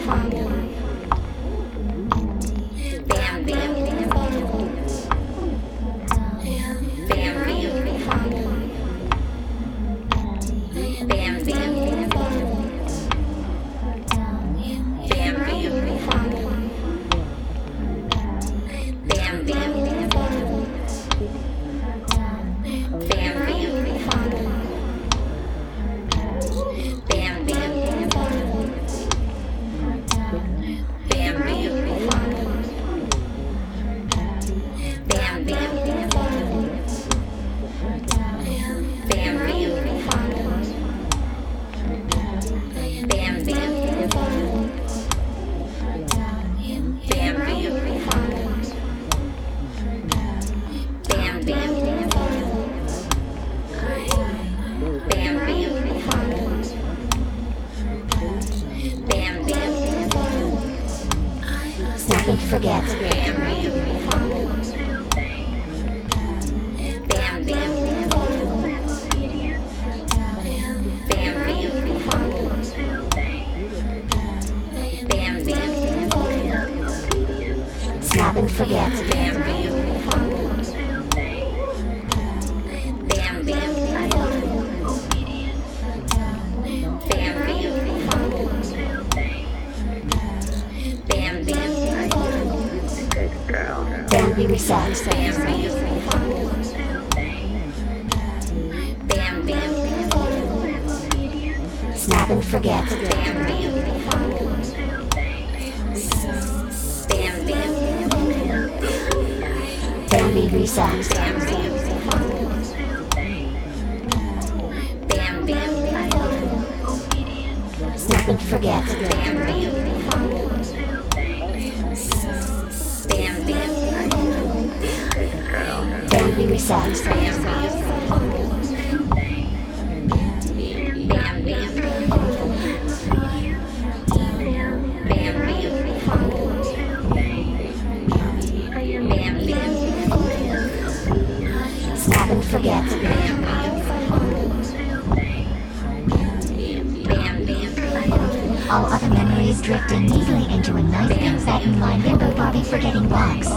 All other memories drifting neatly into a nice pink satin lined bimbo Barbie forgetting box.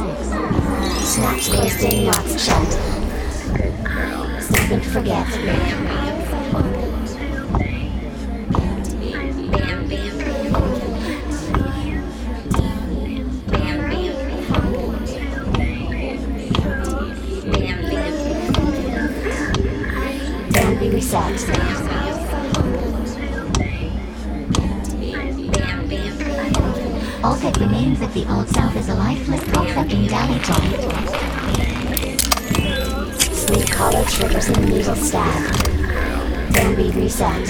Snaps closed in, locks shut. Snap and forget. Bambi reset. All that remains of the old self is a lifeless fucking dally toy. Sleep collar triggers and needle stab. Bambi reset.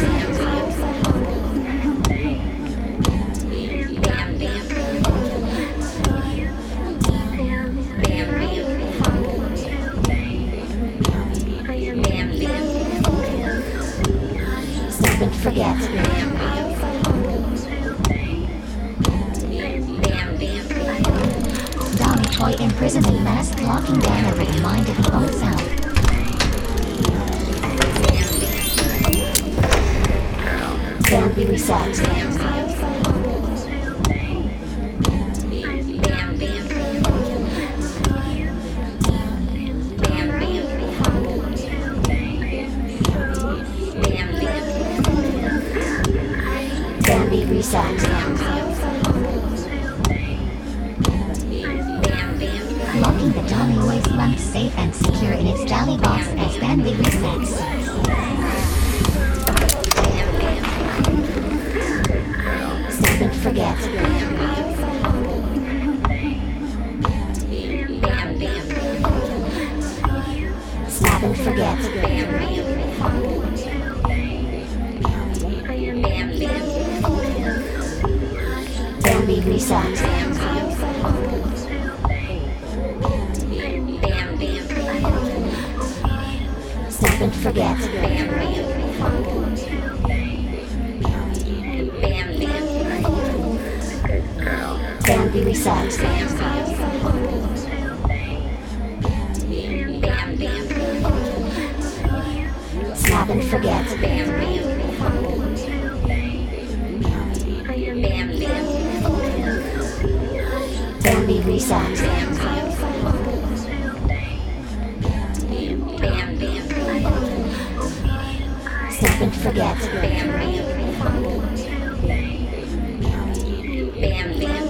Snap and forget. Toy imprisonment mask locking down over the mind of the old self. Bambi reset. Bambi reset. Locking the Dolly waist lump safe and secure in its Dolly box as Bambi resets. Snap and forget. Snap and forget. Bambi reset. Snap and forget. Bambi reset. Snap and forget. forget. Bam, bam, bam, bam.